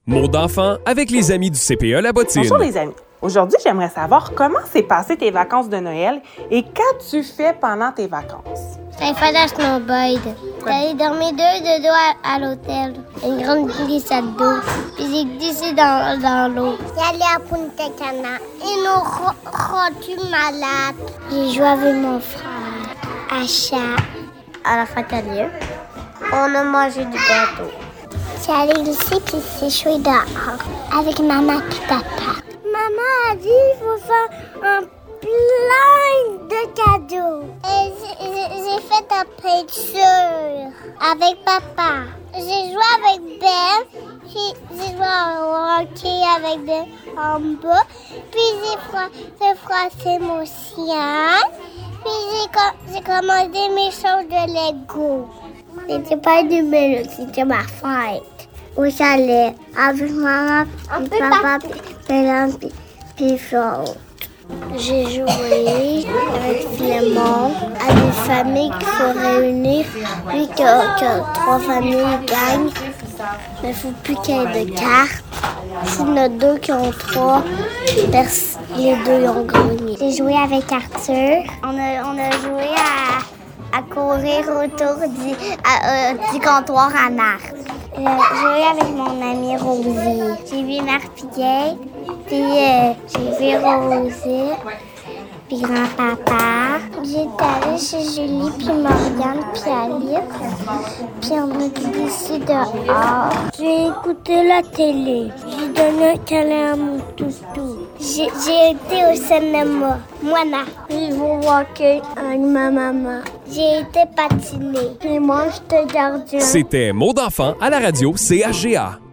Mots d'enfant avec les amis du CPE La Bottine. Bonjour les amis. Aujourd'hui, j'aimerais savoir comment s'est passé tes vacances de Noël et qu'as-tu fait pendant tes vacances? J'ai fait la snowboard. J'allais dormir deux doigts à l'hôtel. Une grande glissade d'eau. Puis j'ai glissé dans l'eau. J'allais à Punta Cana. Ils nous rendus malades. J'ai joué avec mon frère à chat à la fatalier. On a mangé du gâteau. J'allais glisser puis c'est chouette dehors avec maman et papa. Maman a dit qu'il faut faire un plein de cadeaux. Et j'ai fait la peinture avec papa. J'ai joué avec Ben. J'ai joué au hockey avec Ben en bas. Puis j'ai froissé mon chien. Puis j'ai commandé mes choses de Lego. C'était pas du Noël, c'était ma fête. Au chalet, avec maman, puis papa, puis puis Flore. J'ai joué avec Clément à des familles qui sont réunies. Lui qui a 3 familles, il gagne. Mais il ne faut plus qu'il y ait de cartes. S'il y en a 2 qui ont 3, les 2 ont gagné. J'ai joué avec Arthur. On a joué à courir autour du comptoir à Marthe. J'ai joué avec mon ami Rosie. J'ai vu Marpillette, puis j'ai vu Rosie, puis grand-papa. J'étais allée chez Julie, puis Morgane, puis Alice. Puis on a glissé dehors. J'ai écouté la télé. J'ai donné un câlin à mon toutou. J'ai été au cinéma. Moana. J'ai joué au hockey avec ma maman. J'ai été patinée. Puis moi, j'étais gardien. C'était Mots d'enfant à la radio CHGA.